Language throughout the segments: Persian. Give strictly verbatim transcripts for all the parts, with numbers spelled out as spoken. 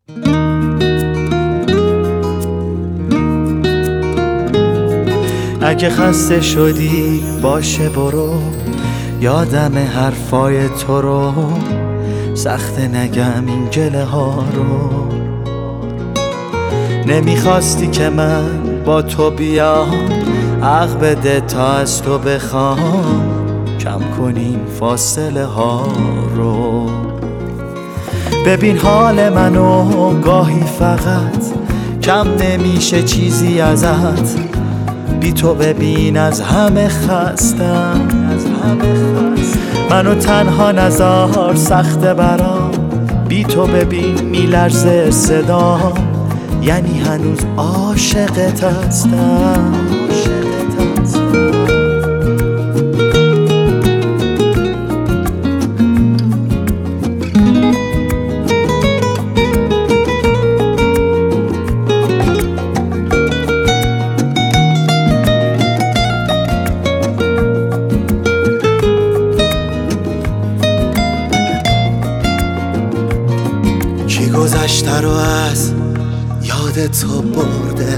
اگه خسته شدی باشه برو، یادم حرفای تو رو، سخته نگم این گله ها رو. نمیخواستی که من با تو بیام، عقل بده تا از تو بخوام، کم کنیم فاصله ها رو. ببین حال منو گاهی فقط کم نمیشه چیزی ازت، بی تو ببین از همه خستم، از همه خستم. منو تنها نذار سخته برام، بی تو ببین میلرزه صدام، یعنی هنوز عاشقت هستم. کی گذشته رو از یاد تو برده،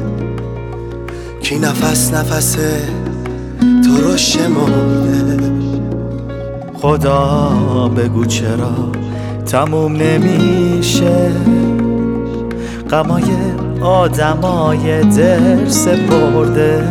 کی نفس نفس تو رو شمرده. خدا بگو چرا تموم نمیشه، غمای آدمای دل سپرده.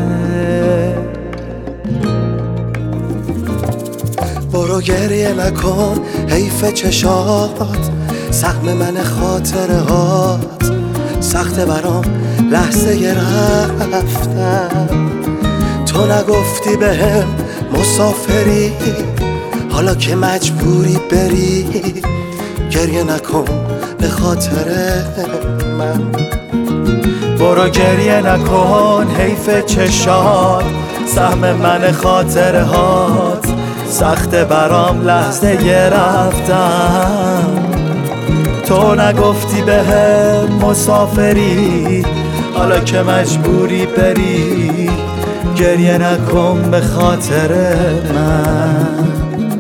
برو گریه نکن حیف چشات، سهم من خاطره هات، سخته برام لحظه رفتن. تو نگفتی بهم مسافری، حالا که مجبوری بری، گریه نکن به خاطر من. برو گریه نکن حیف چشات، سهم من خاطره هات، سخته برام لحظه رفتن. تو نگفتی بهم مسافری، حالا که مجبوری بری، گریه نکن به خاطر من.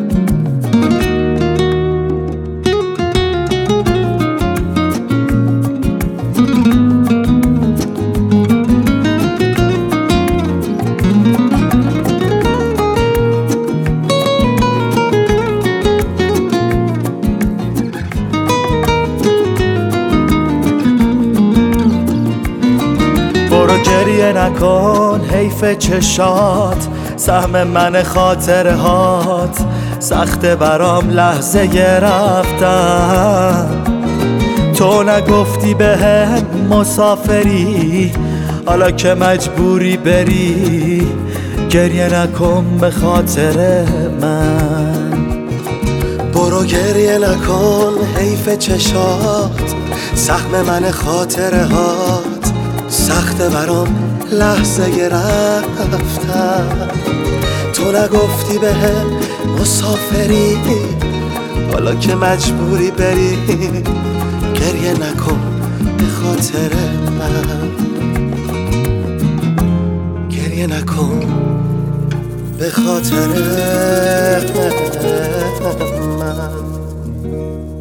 برو گریه نکن حیف چشات، سهم من خاطره هات، سخته برام لحظه رفتن. تو نگفتی بهم مسافری، حالا که مجبوری بری، گریه نکن به خاطر من. برو گریه نکن حیف چشات، سهم من خاطره هات، سخته برام لحظه رفتن. تو نگفتی بهم مسافری، حالا که مجبوری بری، گریه نکن به خاطر من. گریه نکن به خاطر من.